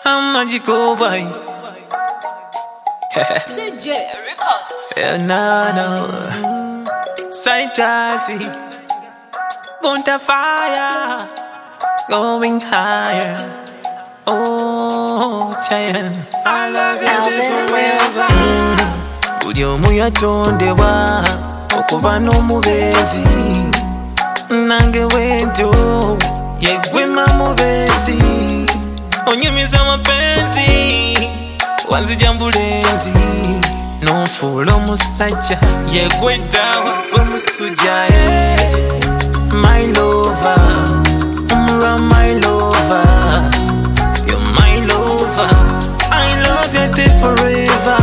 I'm magical boy. CJ Records. Yeah, no. Side jazzy. Bunta fire. Going higher. Oh, Chayan. I love you forever. Buli omu yatondewa okuba n'omubeezi nange wento yegwema mubeezi onyumiza mapenzi wanzija mbulenzi n'onfuula omusajja yegweddawa gwe musujja my lover umra my lover you're my lover I love you till forever.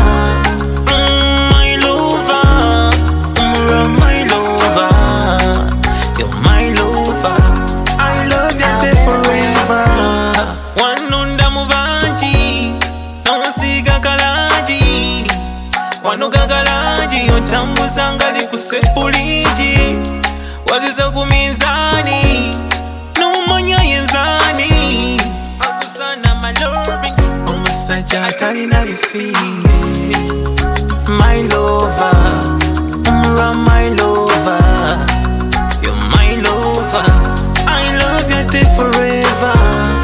Wano gagalaji yotambuza ngali kusepuliji waziza ku mizani n'omanya yenzani akusana malobi omusajja atalina lifiire my lover umra my lover you're my lover I love you till forever.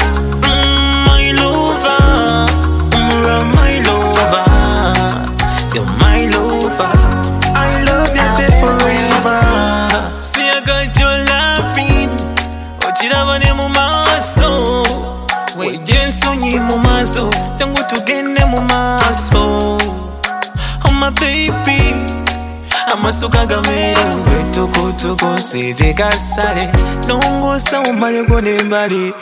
Chiraba ne mu maso wejensonyi mu maso tangu tugende mu maso oh my baby amasuka gamerewe tokotoko size gasale nongosa umale gone mbali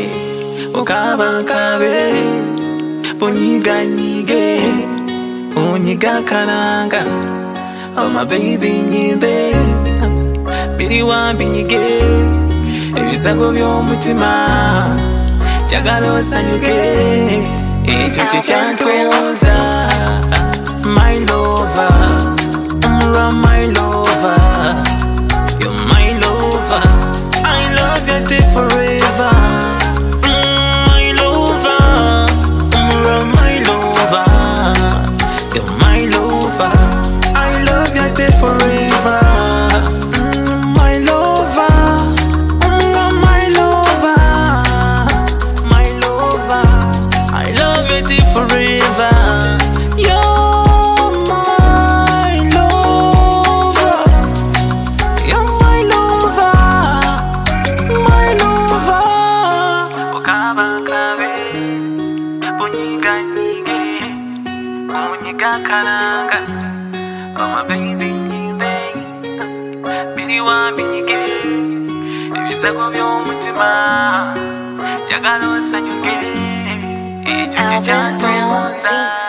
okabankabe bunyiganyige unyiga karanga oh my baby nyimbe biri wambinyige ebisago by'omutima njagala osanyuke ekyo kye kyantonza my lover umra my lover you're my lover I love you till forever. My lover umra my lover you're my lover I love you till forever. Forever, you're my lover, you're my lover, my lover. Okabankabe, bunyiganyige, unyiga karanga, oh my baby nyimbe, biri wambinyige, ebisago by'omutima, njagala osanyuke. Underground.